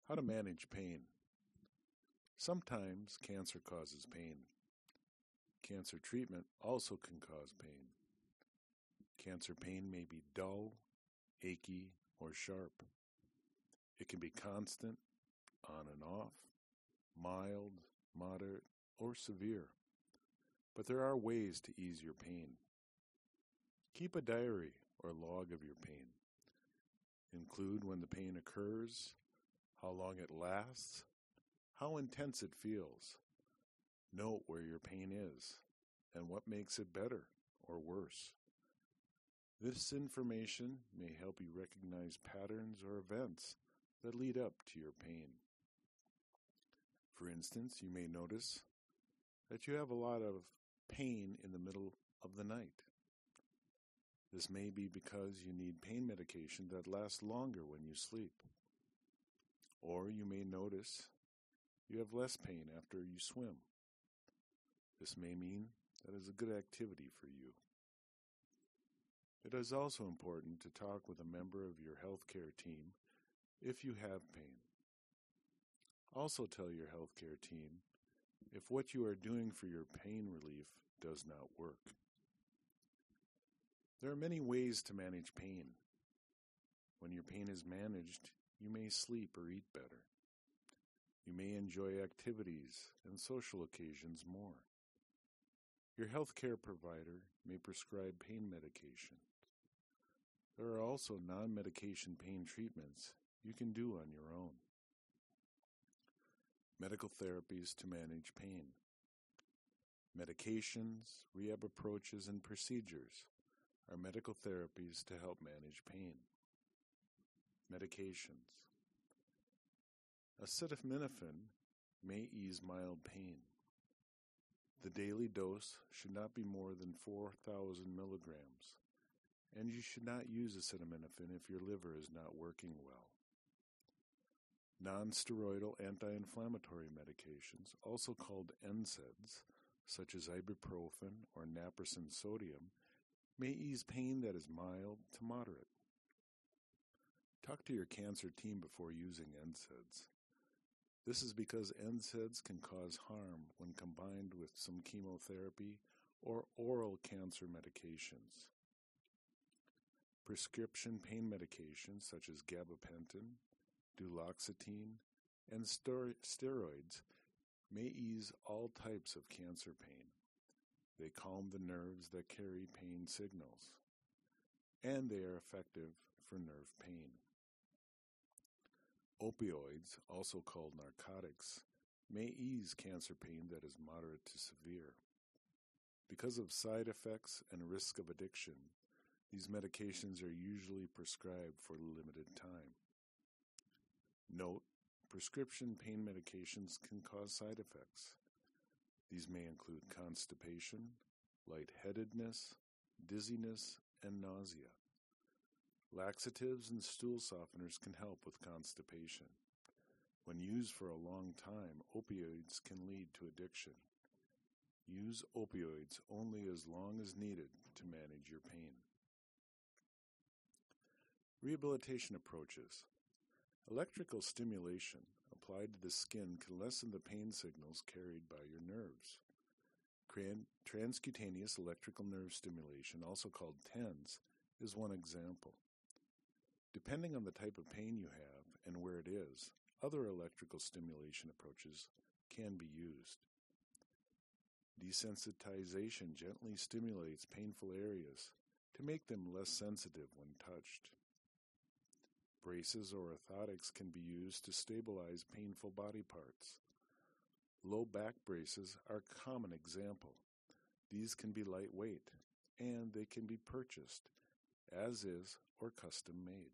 How to manage pain. Sometimes cancer causes pain. Cancer treatment also can cause pain. Cancer pain may be dull, achy, or sharp. It can be constant, on and off, mild, moderate, or severe. But there are ways to ease your pain. Keep a diary or log of your pain. Include when the pain occurs, how long it lasts, how intense it feels. Note where your pain is and what makes it better or worse. This information may help you recognize patterns or events that lead up to your pain. For instance, you may notice that you have a lot of pain in the middle of the night. This may be because you need pain medication that lasts longer when you sleep. Or you may notice you have less pain after you swim. This may mean that is a good activity for you. It is also important to talk with a member of your healthcare team if you have pain. Also tell your healthcare team if what you are doing for your pain relief does not work. There are many ways to manage pain. When your pain is managed, you may sleep or eat better. You may enjoy activities and social occasions more. Your healthcare provider may prescribe pain medication. There are also non-medication pain treatments you can do on your own. Medical therapies to manage pain. Medications, rehab approaches, and procedures are medical therapies to help manage pain. Medications. Acetaminophen may ease mild pain. The daily dose should not be more than 4,000 milligrams, and you should not use acetaminophen if your liver is not working well. Non-steroidal anti-inflammatory medications, also called NSAIDs, such as ibuprofen or naproxen sodium, may ease pain that is mild to moderate. Talk to your cancer team before using NSAIDs. This is because NSAIDs can cause harm when combined with some chemotherapy or oral cancer medications. Prescription pain medications such as gabapentin, duloxetine, and steroids may ease all types of cancer pain. They calm the nerves that carry pain signals, and they are effective for nerve pain. Opioids, also called narcotics, may ease cancer pain that is moderate to severe. Because of side effects and risk of addiction, these medications are usually prescribed for a limited time. Note, prescription pain medications can cause side effects. These may include constipation, lightheadedness, dizziness, and nausea. Laxatives and stool softeners can help with constipation. When used for a long time, opioids can lead to addiction. Use opioids only as long as needed to manage your pain. Rehabilitation approaches. Electrical stimulation applied to the skin can lessen the pain signals carried by your nerves. Transcutaneous electrical nerve stimulation, also called TENS, is one example. Depending on the type of pain you have and where it is, other electrical stimulation approaches can be used. Desensitization gently stimulates painful areas to make them less sensitive when touched. Braces or orthotics can be used to stabilize painful body parts. Low back braces are a common example. These can be lightweight, and they can be purchased, as is, or custom made.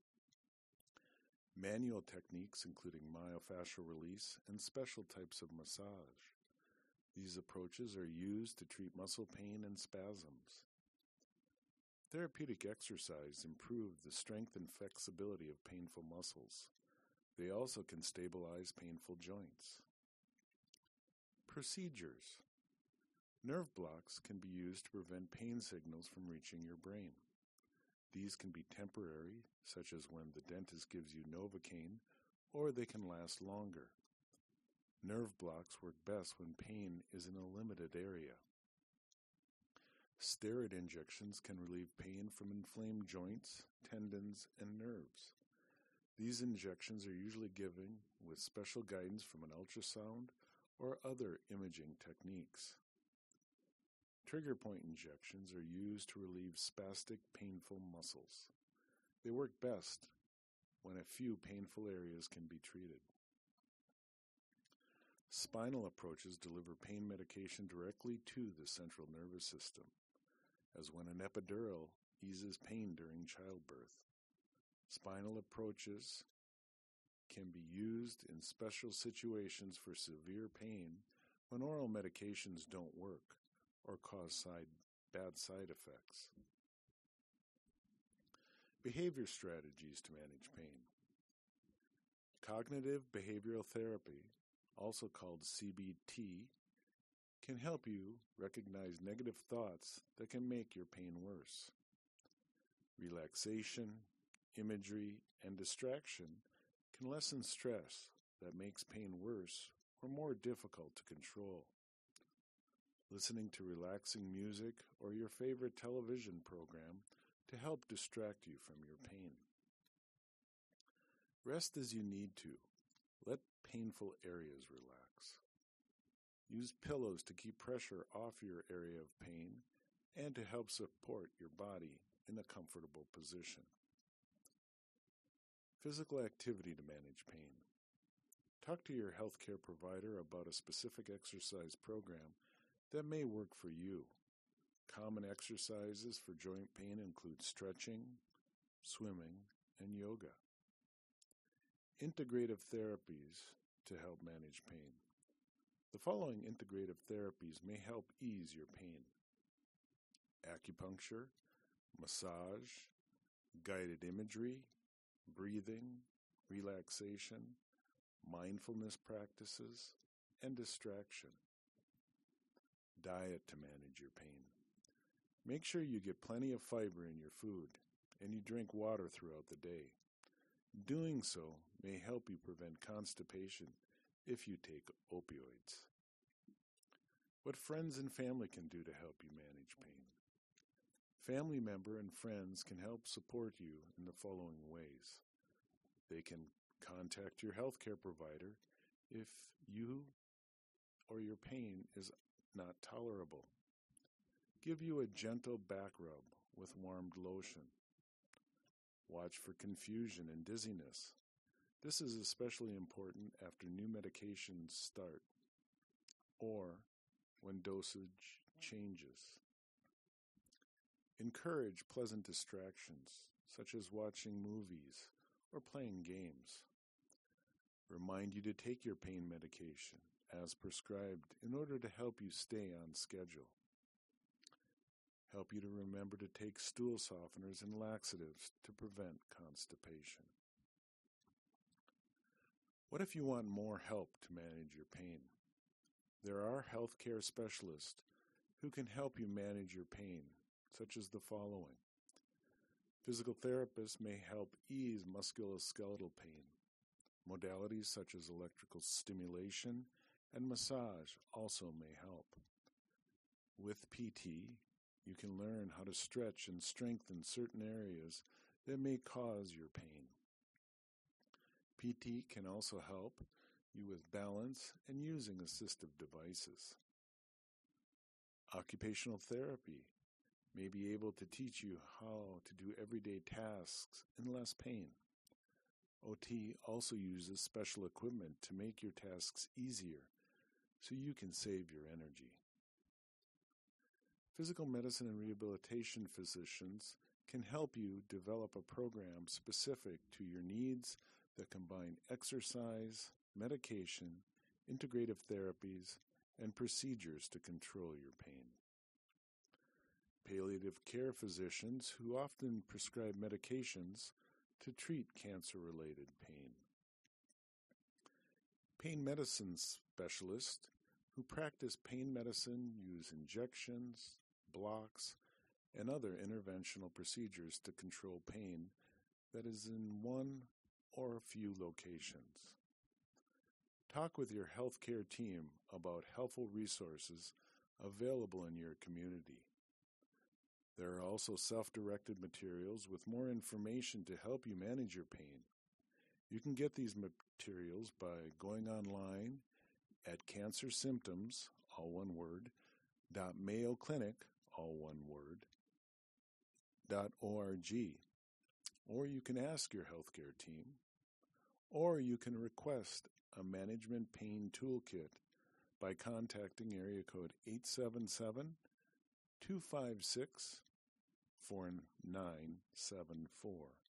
Manual techniques including myofascial release and special types of massage. These approaches are used to treat muscle pain and spasms. Therapeutic exercise improves the strength and flexibility of painful muscles. They also can stabilize painful joints. Procedures. Nerve blocks can be used to prevent pain signals from reaching your brain. These can be temporary, such as when the dentist gives you Novocaine, or they can last longer. Nerve blocks work best when pain is in a limited area. Steroid injections can relieve pain from inflamed joints, tendons, and nerves. These injections are usually given with special guidance from an ultrasound or other imaging techniques. Trigger point injections are used to relieve spastic, painful muscles. They work best when a few painful areas can be treated. Spinal approaches deliver pain medication directly to the central nervous system, as when an epidural eases pain during childbirth. Spinal approaches can be used in special situations for severe pain when oral medications don't work or cause bad side effects. Behavior strategies to manage pain. Cognitive behavioral therapy, also called CBT, can help you recognize negative thoughts that can make your pain worse. Relaxation, imagery, and distraction can lessen stress that makes pain worse or more difficult to control. Listening to relaxing music or your favorite television program to help distract you from your pain. Rest as you need to. Let painful areas relax. Use pillows to keep pressure off your area of pain and to help support your body in a comfortable position. Physical activity to manage pain. Talk to your healthcare provider about a specific exercise program that may work for you. Common exercises for joint pain include stretching, swimming, and yoga. Integrative therapies to help manage pain. The following integrative therapies may help ease your pain: acupuncture, massage, guided imagery, breathing, relaxation, mindfulness practices, and distraction. Diet to manage your pain. Make sure you get plenty of fiber in your food and you drink water throughout the day. Doing so may help you prevent constipation if you take opioids. What friends and family can do to help you manage pain. Family member and friends can help support you in the following ways. They can contact your healthcare provider if you or your pain is not tolerable. Give you a gentle back rub with warmed lotion. Watch for confusion and dizziness. This is especially important after new medications start or when dosage changes. Encourage pleasant distractions, such as watching movies or playing games. Remind you to take your pain medication as prescribed in order to help you stay on schedule. Help you to remember to take stool softeners and laxatives to prevent constipation. What if you want more help to manage your pain? There are healthcare specialists who can help you manage your pain, such as the following. Physical therapists may help ease musculoskeletal pain. Modalities such as electrical stimulation and massage also may help. With PT, you can learn how to stretch and strengthen certain areas that may cause your pain. PT can also help you with balance and using assistive devices. Occupational therapy may be able to teach you how to do everyday tasks in less pain. OT also uses special equipment to make your tasks easier so you can save your energy. Physical medicine and rehabilitation physicians can help you develop a program specific to your needs that combine exercise, medication, integrative therapies, and procedures to control your pain. Palliative care physicians who often prescribe medications to treat cancer-related pain. Pain medicine specialists who practice pain medicine use injections, blocks, and other interventional procedures to control pain that is in one or a few locations. Talk with your healthcare team about helpful resources available in your community. There are also self-directed materials with more information to help you manage your pain. You can get these materials by going online at cancersymptoms, all one word, .mayoclinic, all one word, .org. Or you can ask your healthcare team, or you can request a management pain toolkit by contacting area code 877-256-4974.